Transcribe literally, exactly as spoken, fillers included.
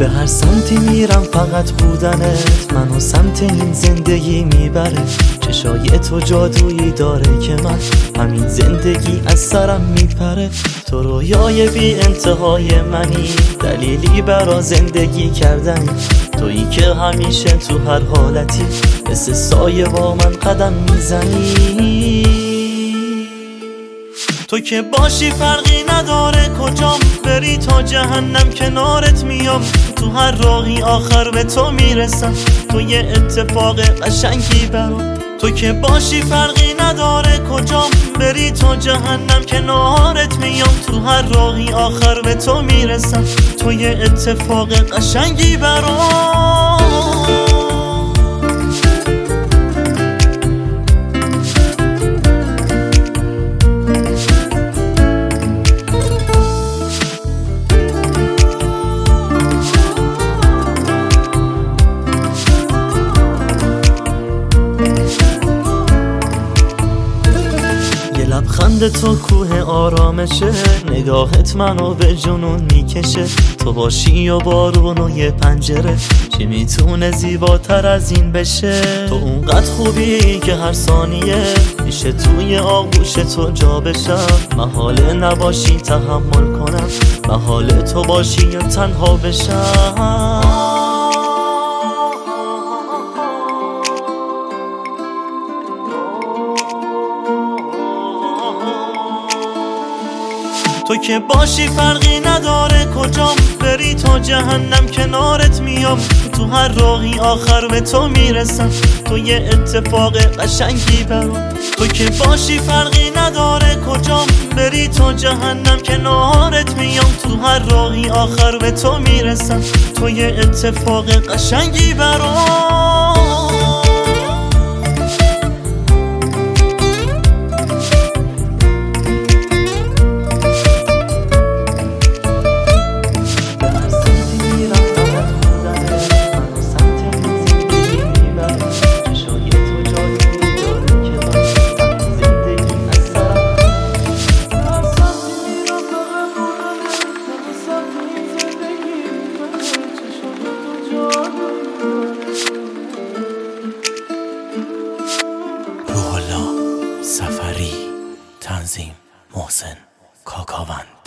به هر سمتی میرم فقط بودنت منو سمت این زندگی میبره. چشای تو جادویی داره که من همین زندگی از سرم میپره. تو رویای بی انتهای منی، دلیلی برا زندگی کردنی. تویی که همیشه تو هر حالتی مثل سایه با من قدم میزنی. تو که باشی فرقی نداره کجام بری، تا جهنم کنارت میام. تو هر راهی آخر به تو میرسم، تو یه اتفاق قشنگی برام. تو که باشی فرقی نداره کجام بری، تا جهنم کنارت میام. تو هر راهی آخر به تو میرسم، تو یه اتفاق قشنگی برام. لبخند تو کوه آرامشه، نگاهت منو به جنون میکشه. تو باشی و بارون و یه پنجره، چی میتونه زیباتر از این بشه؟ تو اونقدر خوبی که هر ثانیه میشه توی آغوش تو جا بشم. محاله نباشی تحمل کنم، محاله تو باشی یا تنها بشم. تو که باشی فرقی نداره کجام بری، تا جهنم کنارت میام. تو هر راهی آخر به تو میرسم، تو یه اتفاق قشنگی برام. تو که باشی فرقی نداره کجام بری، تا جهنم کنارت میام. تو هر راهی آخر به تو میرسم، تو یه اتفاق قشنگی برام. روح الله سفری، تنظیم محسن کاکاوند.